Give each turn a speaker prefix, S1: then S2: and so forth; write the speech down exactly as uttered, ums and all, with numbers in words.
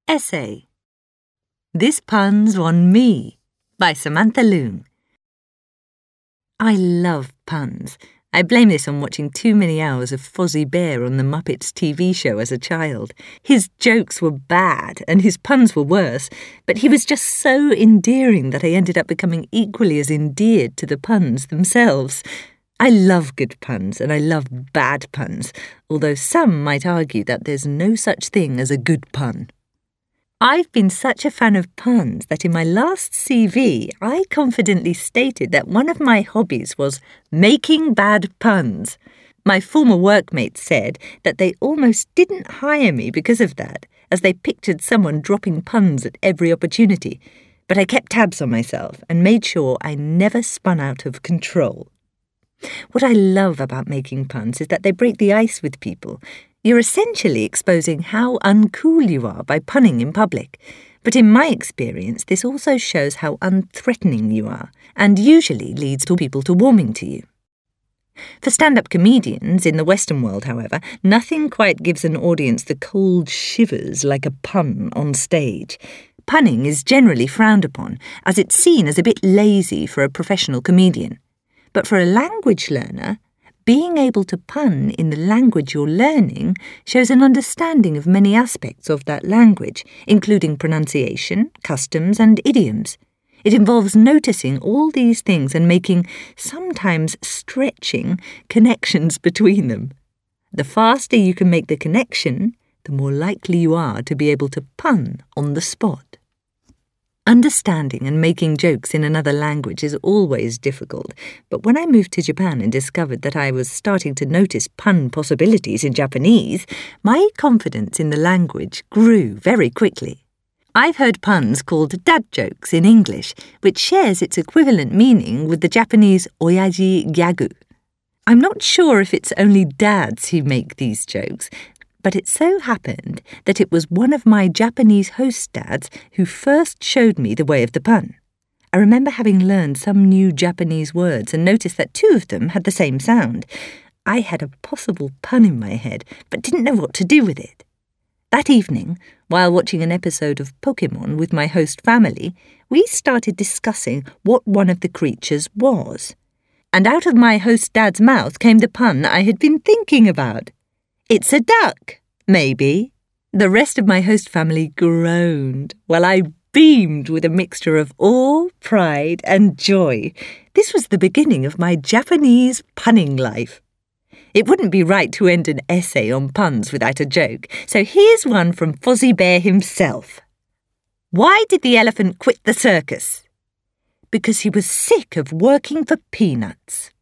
S1: Essay. This Pun's on Me by Samantha Loong. I love puns. I blame this on watching too many hours of Fozzie Bear on the Muppets T V show as a child. His jokes were bad and his puns were worse, but he was just so endearing that I ended up becoming equally as endeared to the puns themselves. I love good puns and I love bad puns, although some might argue that there's no such thing as a good pun. I've been such a fan of puns that in my last C V, I confidently stated that one of my hobbies was making bad puns. My former workmates said that they almost didn't hire me because of that, as they pictured someone dropping puns at every opportunity. But I kept tabs on myself and made sure I never spun out of control. What I love about making puns is that they break the ice with people. You're essentially exposing how uncool you are by punning in public. But in my experience, this also shows how unthreatening you are, and usually leads to people to warming to you. For stand-up comedians in the Western world, however, nothing quite gives an audience the cold shivers like a pun on stage. Punning is generally frowned upon, as it's seen as a bit lazy for a professional comedian. But for a language learner, being able to pun in the language you're learning shows an understanding of many aspects of that language, including pronunciation, customs, and idioms. It involves noticing all these things and making, sometimes stretching, connections between them. The faster you can make the connection, the more likely you are to be able to pun on the spot. Understanding and making jokes in another language is always difficult, but when I moved to Japan and discovered that I was starting to notice pun possibilities in Japanese, my confidence in the language grew very quickly. I've heard puns called dad jokes in English, which shares its equivalent meaning with the Japanese oyaji gyagu. I'm not sure if it's only dads who make these jokes, but it so happened that it was one of my Japanese host dads who first showed me the way of the pun. I remember having learned some new Japanese words and noticed that two of them had the same sound. I had a possible pun in my head, but didn't know what to do with it. That evening, while watching an episode of Pokémon with my host family, we started discussing what one of the creatures was. And out of my host dad's mouth came the pun I had been thinking about. It's a duck, maybe. The rest of my host family groaned, while I beamed with a mixture of awe, pride, and joy. This was the beginning of my Japanese punning life. It wouldn't be right to end an essay on puns without a joke, so here's one from Fozzie Bear himself. Why did the elephant quit the circus? Because he was sick of working for peanuts.